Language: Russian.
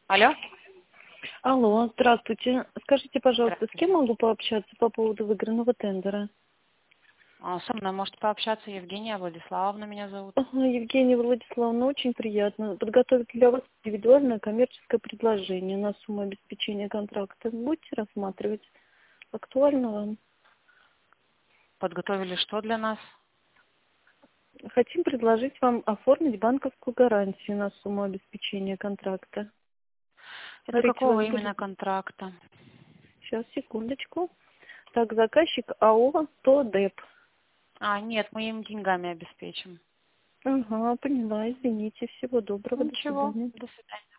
Алло? Алло, здравствуйте. Скажите, пожалуйста, с кем Здравствуйте. могу пообщаться по поводу выигранного тендера? Со мной можете пообщаться. Евгения Владиславовна меня зовут. Ага, Евгения Владиславовна, очень приятно. Подготовить для вас индивидуальное коммерческое предложение на сумму обеспечения контракта. Будете рассматривать? Актуально вам? Подготовили что для нас? Хотим предложить вам оформить банковскую гарантию на сумму обеспечения контракта. Это Смотрите, какого вас будет... именно контракта? Сейчас, секундочку. Так, заказчик АО ТОДЭП. Нет, мы им деньгами обеспечим. Ага, поняла, извините. Всего доброго, до Ничего, свидания. до свидания.